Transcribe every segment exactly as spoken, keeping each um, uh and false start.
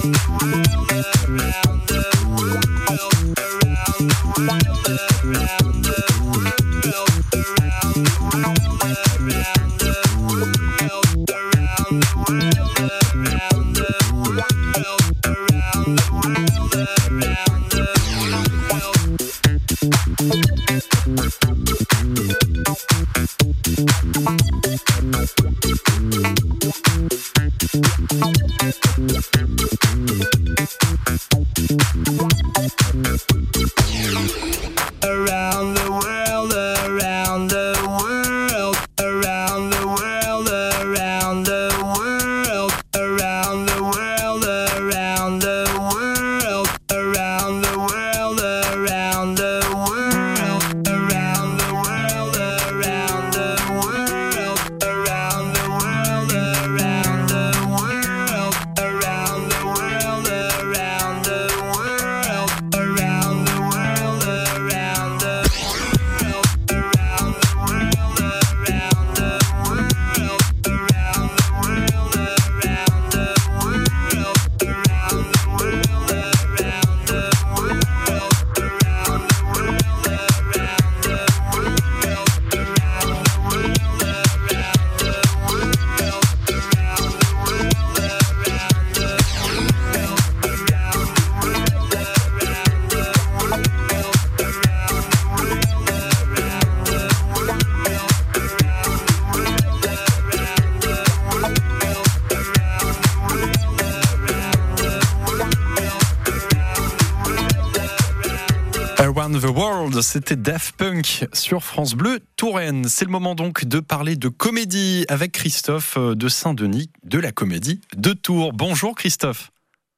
Around the World, c'était Daft Punk sur France Bleu Touraine. C'est le moment donc de parler de comédie avec Christophe de Saint-Denis de la Comédie de Tours. Bonjour Christophe.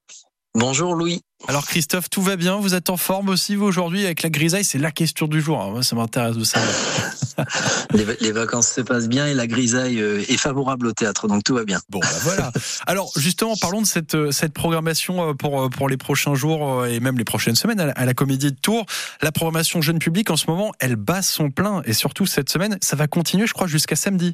Bonjour Louis. Alors Christophe, tout va bien? Vous êtes en forme aussi vous aujourd'hui avec la grisaille? C'est la question du jour, moi ça m'intéresse de savoir. les, les vacances se passent bien et la grisaille est favorable au théâtre, donc tout va bien. Bon, bah voilà. Alors justement, parlons de cette, cette programmation pour, pour les prochains jours et même les prochaines semaines à la, à la Comédie de Tours. La programmation jeune public en ce moment, elle bat son plein et surtout cette semaine, ça va continuer je crois jusqu'à samedi.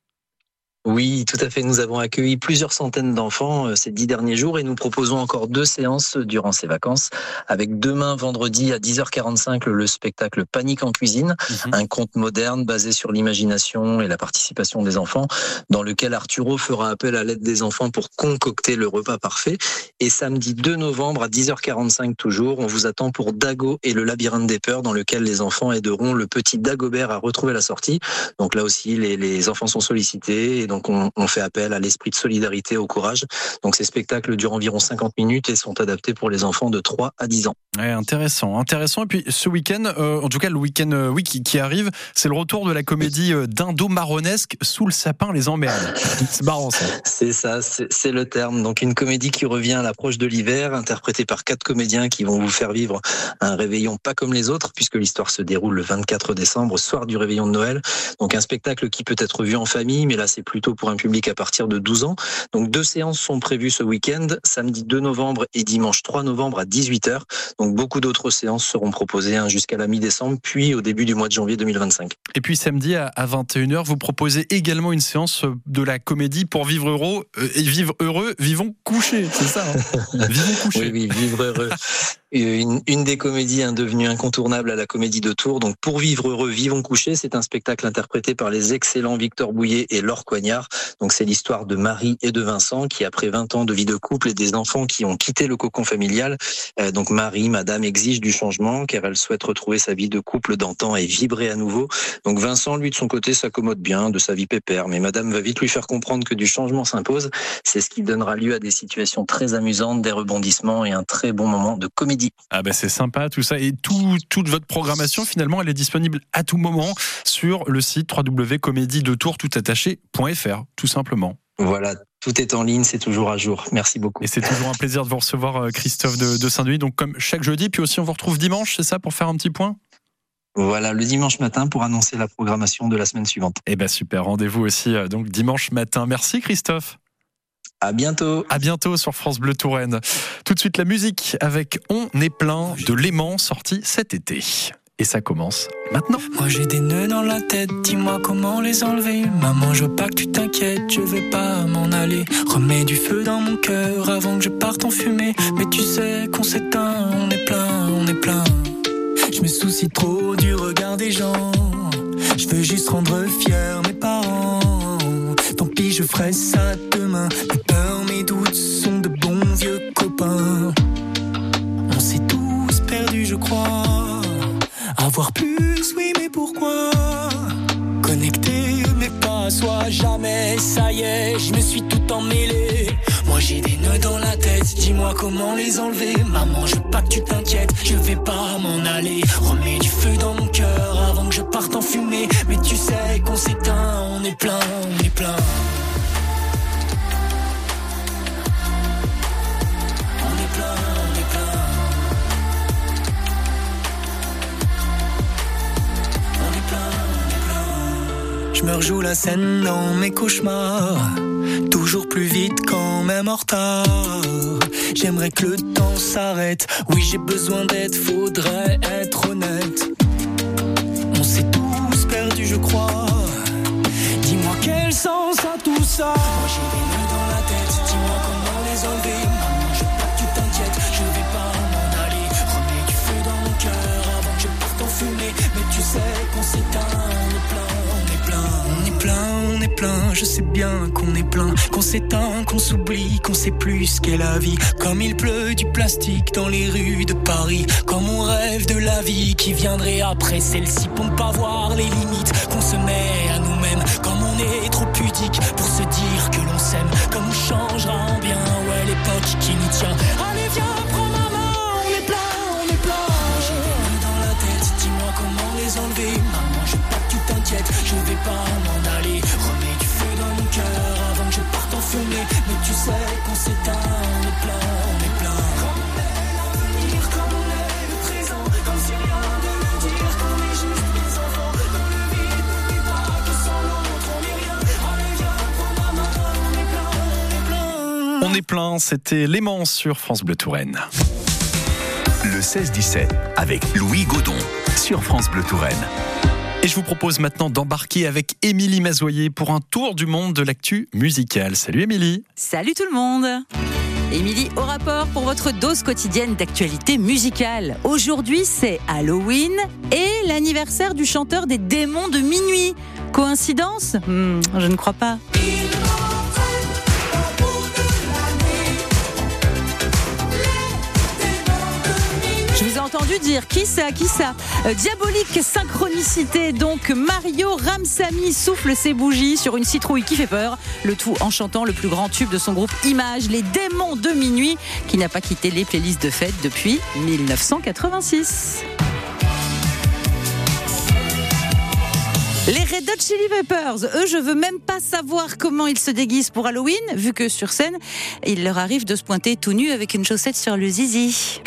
Oui, tout à fait. Nous avons accueilli plusieurs centaines d'enfants ces dix derniers jours et nous proposons encore deux séances durant ces vacances. Avec demain, vendredi, à dix heures quarante-cinq, le spectacle Panique en cuisine, mmh. un conte moderne basé sur l'imagination et la participation des enfants, dans lequel Arturo fera appel à l'aide des enfants pour concocter le repas parfait. Et samedi deux novembre, à dix heures quarante-cinq toujours, on vous attend pour Dago et le labyrinthe des peurs, dans lequel les enfants aideront le petit Dagobert à retrouver la sortie. Donc là aussi, les, les enfants sont sollicités et donc Donc on, on fait appel à l'esprit de solidarité, au courage. Donc ces spectacles durent environ cinquante minutes et sont adaptés pour les enfants de trois à dix ans. Ouais, intéressant, intéressant. Et puis ce week-end, euh, en tout cas le week-end euh, oui, qui, qui arrive, c'est le retour de la comédie euh, d'indo-marronesque Sous le sapin les emmerdes. C'est marrant ça. C'est ça, c'est, c'est le terme. Donc une comédie qui revient à l'approche de l'hiver, interprétée par quatre comédiens qui vont vous faire vivre un réveillon pas comme les autres, puisque l'histoire se déroule le vingt-quatre décembre, soir du réveillon de Noël. Donc un spectacle qui peut être vu en famille, mais là c'est plutôt pour un public à partir de douze ans. Donc deux séances sont prévues ce week-end, samedi deux novembre et dimanche trois novembre à dix-huit heures. Donc beaucoup d'autres séances seront proposées hein, jusqu'à la mi-décembre, puis au début du mois de janvier deux mille vingt-cinq. Et puis samedi à vingt et une heures, vous proposez également une séance de la comédie pour vivre heureux, euh, et vivre heureux, vivons couchés, c'est ça hein. Vivons couchés. Oui, oui, vivre heureux. Une, une des comédies hein, devenues incontournables à la Comédie de Tours. Donc pour vivre heureux, vivons couchés, c'est un spectacle interprété par les excellents Victor Bouillet et Laure Coignard. Donc c'est l'histoire de Marie et de Vincent qui, après vingt ans de vie de couple et des enfants qui ont quitté le cocon familial, euh, donc Marie, madame, exige du changement car elle souhaite retrouver sa vie de couple d'antan et vibrer à nouveau. Donc Vincent, lui de son côté, s'accommode bien de sa vie pépère, mais madame va vite lui faire comprendre que du changement s'impose. C'est ce qui donnera lieu à des situations très amusantes, des rebondissements et un très bon moment de comédie. Ah ben c'est sympa tout ça et tout, toute votre programmation finalement elle est disponible à tout moment sur le site w w w point comédie de tours tout attaché point f r tout simplement. Voilà, tout est en ligne, c'est toujours à jour. Merci beaucoup. Et c'est toujours un plaisir de vous recevoir Christophe de, de Saint-Denis, donc comme chaque jeudi, puis aussi on vous retrouve dimanche, c'est ça, pour faire un petit point ? Voilà, le dimanche matin pour annoncer la programmation de la semaine suivante. Eh ben super, rendez-vous aussi donc dimanche matin. Merci Christophe. À bientôt. À bientôt sur France Bleu Touraine. Tout de suite la musique avec On est plein de Léman, sorti cet été. et ça commence maintenant. Moi j'ai des nœuds dans la tête, dis-moi comment les enlever. Maman, je veux pas que tu t'inquiètes, je vais pas m'en aller. Remets du feu dans mon cœur avant que je parte en fumée. Mais tu sais qu'on s'éteint, on est plein, on est plein. Je me soucie trop du regard des gens. Je veux juste rendre fiers mes parents. Tant pis, je ferai ça demain. Mes peurs, mes doutes sont de bons vieux copains. On s'est tous perdus, je crois. Avoir plus, oui, mais pourquoi? Connecté, mais pas à soi, jamais, ça y est, je me suis tout emmêlé. Moi j'ai des nœuds dans la tête, dis-moi comment les enlever. Maman, je veux pas que tu t'inquiètes, je vais pas m'en aller. Remets du feu dans mon cœur avant que je parte en fumée. Mais tu sais qu'on s'éteint, on est plein, on est plein. On est plein, on est plein. On est plein, on est plein. Je me rejoue la scène dans mes cauchemars. Toujours plus vite quand même en retard. J'aimerais que le temps s'arrête. Oui, j'ai besoin d'aide, faudrait être honnête. On s'est tous perdus, je crois. Dis-moi quel sens a tout ça. Moi j'ai des nœuds dans la tête, dis-moi comment les enlever. Maman, je veux pas que tu t'inquiètes, je vais pas m'en aller. Remets du feu dans mon cœur avant que je parte en fumée. Mais tu sais qu'on s'éteint, on est plein, on est plein. On est plein, on est plein, je sais bien qu'on est plein. Qu'on s'éteint, qu'on s'oublie, qu'on sait plus ce qu'est la vie. Comme il pleut du plastique dans les rues de Paris. Comme on rêve de la vie qui viendrait après celle-ci. Pour ne pas voir les limites qu'on se met à nous-mêmes. Comme on est trop pudique pour se dire que l'on s'aime. Comme on changera en bien, ouais, l'époque qui nous tient. Allez viens, prends ma main, on est plein, on est plein. Moi j'ai des nœuds dans la tête, dis-moi comment les enlever. Maman, je veux pas que tu t'inquiètes, je vais pas m'en aller. Remets du feu dans mon cœur avant que je parte en fumée. Mais tu sais qu'on s'éteint, on est plein, on est plein. Comme on est l'avenir, comme on est le présent. Comme si rien de le dire, qu'on est juste des enfants. Dans le vide, n'oublie pas que sans l'autre on est rien. Allez viens, prends ma main, on est plein, on est plein. On est plein, c'était Léman sur France Bleu Touraine. Le seize dix-sept avec Louis Gaudon sur France Bleu Touraine. Et je vous propose maintenant d'embarquer avec Émilie Mazoyer pour un tour du monde de l'actu musicale. Salut Émilie. Salut tout le monde. Émilie au rapport pour votre dose quotidienne d'actualité musicale. Aujourd'hui, c'est Halloween et l'anniversaire du chanteur des Démons de Minuit. Coïncidence ? hmm, Je ne crois pas. Je vous ai entendu dire qui ça, qui ça euh, Diabolique synchronicité, donc Mario Ramsamy souffle ses bougies sur une citrouille qui fait peur, le tout en chantant le plus grand tube de son groupe Image, les Démons de Minuit, qui n'a pas quitté les playlists de fête depuis dix-neuf cent quatre-vingt-six. Les Red Hot Chili Peppers, eux, je veux même pas savoir comment ils se déguisent pour Halloween, vu que sur scène, il leur arrive de se pointer tout nu avec une chaussette sur le zizi.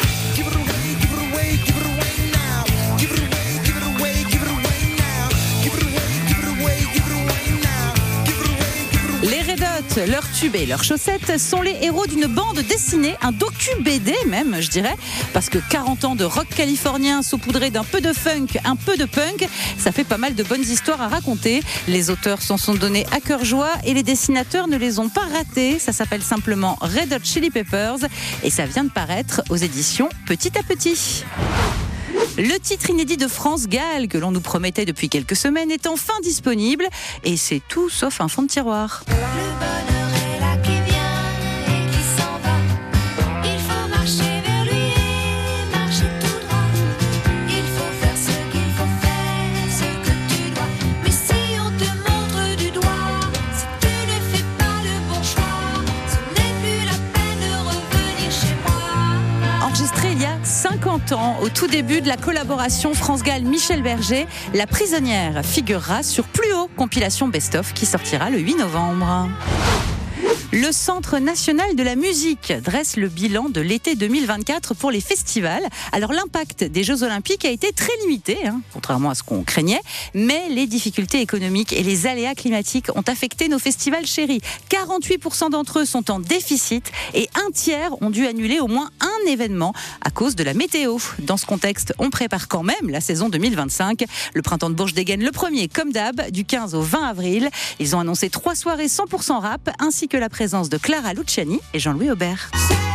Les Red Hot, leurs tubes et leurs chaussettes sont les héros d'une bande dessinée, un docu-B D même, je dirais, parce que quarante ans de rock californien saupoudré d'un peu de funk, un peu de punk, ça fait pas mal de bonnes histoires à raconter. Les auteurs s'en sont donnés à cœur joie et les dessinateurs ne les ont pas ratés. Ça s'appelle simplement Red Hot Chili Peppers et ça vient de paraître aux éditions Petit à Petit. Le titre inédit de France Gall, que l'on nous promettait depuis quelques semaines, est enfin disponible. Et c'est tout sauf un fond de tiroir. Le bonheur est là qui vient et qui s'en va. Il faut marcher vers lui et marcher tout droit. Il faut faire ce qu'il faut faire, ce que tu dois. Mais si on te montre du doigt, si tu ne fais pas le bon choix, ce n'est plus la peine de revenir chez moi. Enregistré il y a cinquante ans, au tout début de la collaboration France Gall-Michel Berger, La Prisonnière figurera sur Plus Haut, compilation best-of qui sortira le huit novembre. Le Centre national de la musique dresse le bilan de l'été deux mille vingt-quatre pour les festivals. Alors l'impact des Jeux Olympiques a été très limité, hein, contrairement à ce qu'on craignait, mais les difficultés économiques et les aléas climatiques ont affecté nos festivals chéris. quarante-huit pour cent d'entre eux sont en déficit et un tiers ont dû annuler au moins un événement à cause de la météo. Dans ce contexte, on prépare quand même la saison deux mille vingt-cinq. Le printemps de Bourges dégaine le premier, comme d'hab, du quinze au vingt avril. Ils ont annoncé trois soirées cent pour cent rap, ainsi que la présence de Clara Luciani et Jean-Louis Aubert.